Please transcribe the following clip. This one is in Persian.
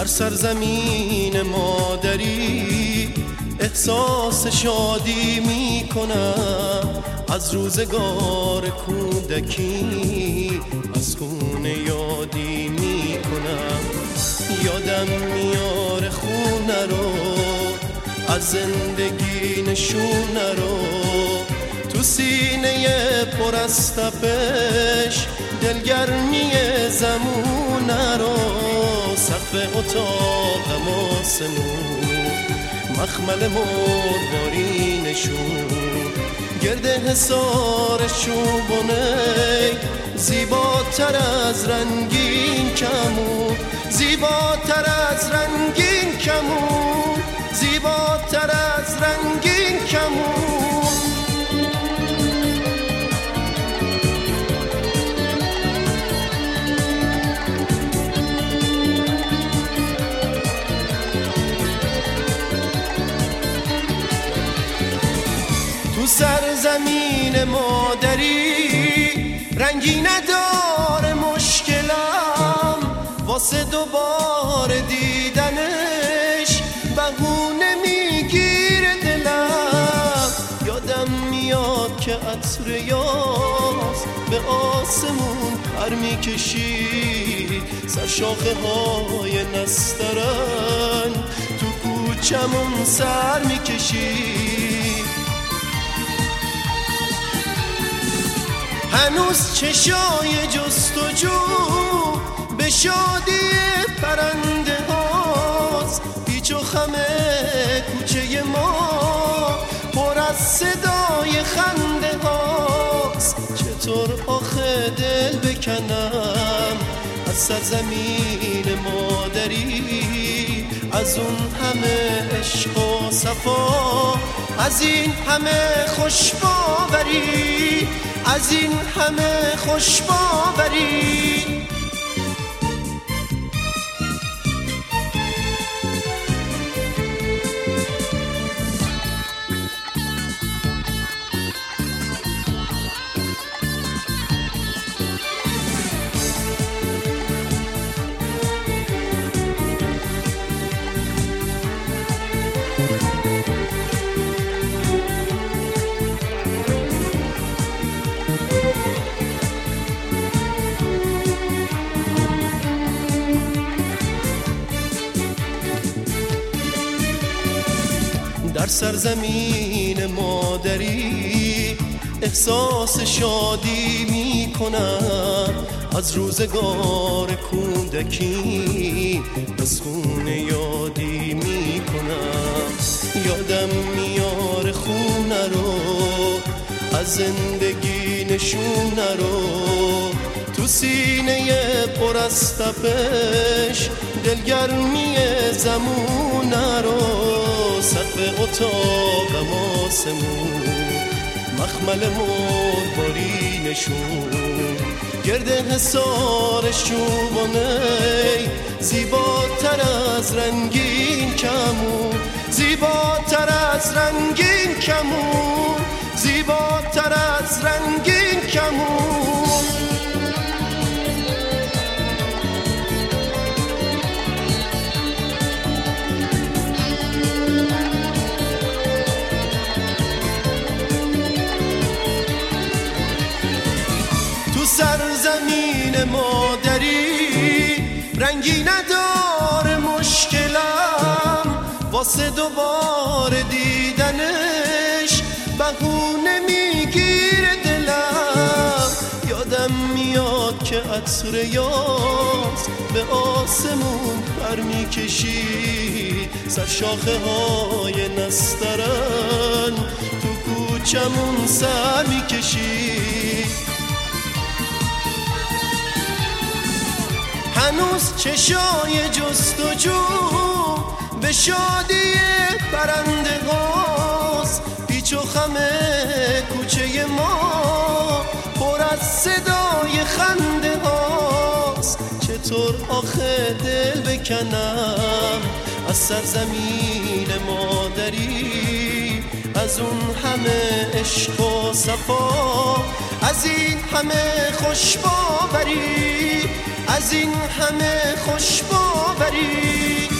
در سرزمین مادری احساس شادی می کنم، از روزگار کودکی از خونه یادی می کنم. یادم میاره خونه رو، از زندگی نشونه رو، تو سینه پر از تپش دلگرمی زمونه رو. سقف اتاقم آسمون، مخمل مروارینشون، گرد حصار چوبونه زیباتر از رنگین کمون، زیباتر از رنگین کمون، زیباتر از رنگین کمون. تو سرزمین مادری رنگی نداره مشکلم، واسه دوباره دیدنش بهونه میگیره دلم. یادم میاد که عطر یاس به آسمون پر میکشید، سر شاخه های نسترن تو کوچمون سر میکشید. هنوز چشای جستجو به شادی پرنده هاست، پیچ و خم کوچه ما پر از صدای خنده هاست. چطور آخه دل بکنم از سرزمین مادری، از اون همه عشق و صفا، از این همه خوشباوری، از این همه خوشباوری. در سرزمین مادری احساس شادی می کنم، از روزگار کودکی از خونه یادی می کنم. یادم میاره خونه رو، از زندگی نشونه رو، تو سینه پر از تپش دلگرمی زمونه رو. سقف اتاقم آسمون، مخمل مروارینشون، گرد حصار چوبونه زیباتر از رنگین کمون، زیباتر از رنگین کمون، زیباتر از رنگین کمون. سرزمین مادری رنگی نداره مشکلم، واسه دوباره دیدنش بهونه میگیره دلم. یادم میاد که عطر یاس به آسمون پر میکشید، سر شاخه های نسترن تو کوچمون سر میکشید. هنوز چشای جستجو به شادی پرنده هاست، پیچ و خم کوچه ما پر از صدای خنده هاست. چطور آخه دل بکنم از سرزمین مادری، از اون همه عشق و صفا، از این همه خوشباوری، از این همه خوش باوری